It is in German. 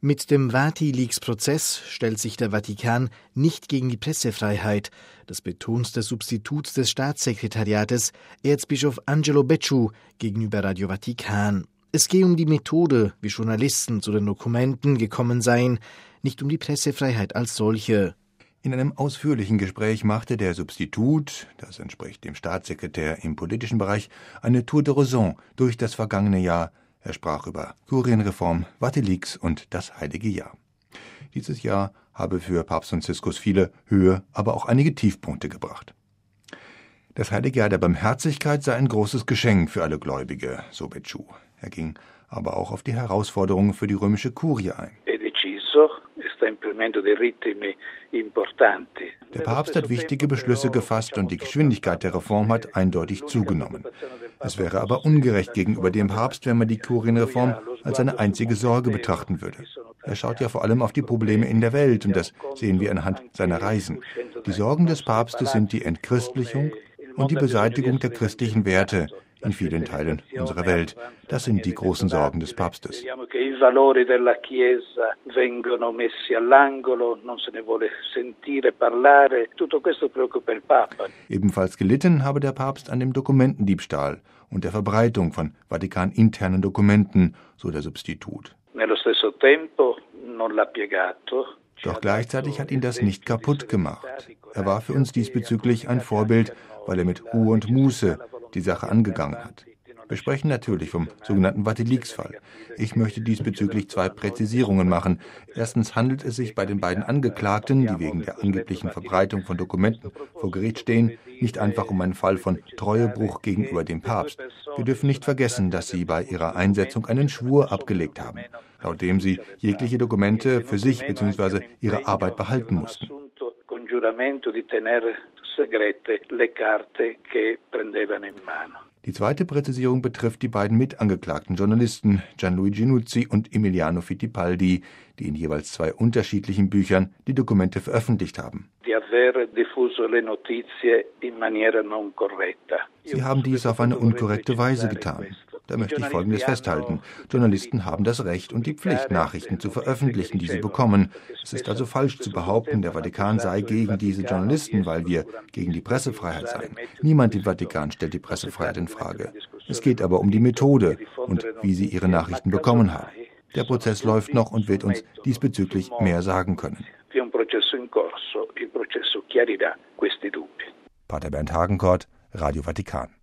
Mit dem Vati-Leaks-Prozess stellt sich der Vatikan nicht gegen die Pressefreiheit. Das betont der Substitut des Staatssekretariates, Erzbischof Angelo Becciu, gegenüber Radio Vatikan. Es gehe um die Methode, wie Journalisten zu den Dokumenten gekommen seien, nicht um die Pressefreiheit als solche. In einem ausführlichen Gespräch machte der Substitut, das entspricht dem Staatssekretär im politischen Bereich, eine Tour de Raison durch das vergangene Jahr. Er sprach über Kurienreform, Vati-Leaks und das Heilige Jahr. Dieses Jahr habe für Papst Franziskus viele Höhe, aber auch einige Tiefpunkte gebracht. Das Heilige Jahr der Barmherzigkeit sei ein großes Geschenk für alle Gläubige, so Becciu. Er ging aber auch auf die Herausforderungen für die römische Kurie ein. Der Papst hat wichtige Beschlüsse gefasst und die Geschwindigkeit der Reform hat eindeutig zugenommen. Es wäre aber ungerecht gegenüber dem Papst, wenn man die Kurienreform als seine einzige Sorge betrachten würde. Er schaut ja vor allem auf die Probleme in der Welt und das sehen wir anhand seiner Reisen. Die Sorgen des Papstes sind die Entchristlichung und die Beseitigung der christlichen Werte in vielen Teilen unserer Welt. Das sind die großen Sorgen des Papstes. Ebenfalls gelitten habe der Papst an dem Dokumentendiebstahl und der Verbreitung von Vatikan-internen Dokumenten, so der Substitut. Doch gleichzeitig hat ihn das nicht kaputt gemacht. Er war für uns diesbezüglich ein Vorbild, weil er mit Ruhe und Muße die Sache angegangen hat. Wir sprechen natürlich vom sogenannten Vati-Leaks-Fall. Ich möchte diesbezüglich 2 Präzisierungen machen. Erstens handelt es sich bei den beiden Angeklagten, die wegen der angeblichen Verbreitung von Dokumenten vor Gericht stehen, nicht einfach um einen Fall von Treuebruch gegenüber dem Papst. Wir dürfen nicht vergessen, dass sie bei ihrer Einsetzung einen Schwur abgelegt haben, laut dem sie jegliche Dokumente für sich bzw. ihre Arbeit behalten mussten. Die zweite Präzisierung betrifft die beiden mitangeklagten Journalisten Gianluigi Nuzzi und Emiliano Fittipaldi, die in jeweils 2 unterschiedlichen Büchern die Dokumente veröffentlicht haben. Sie haben dies auf eine unkorrekte Weise getan. Da möchte ich Folgendes festhalten. Journalisten haben das Recht und die Pflicht, Nachrichten zu veröffentlichen, die sie bekommen. Es ist also falsch zu behaupten, der Vatikan sei gegen diese Journalisten, weil wir gegen die Pressefreiheit seien. Niemand im Vatikan stellt die Pressefreiheit in Frage. Es geht aber um die Methode und wie sie ihre Nachrichten bekommen haben. Der Prozess läuft noch und wird uns diesbezüglich mehr sagen können. Pater Bernd Hagenkort, Radio Vatikan.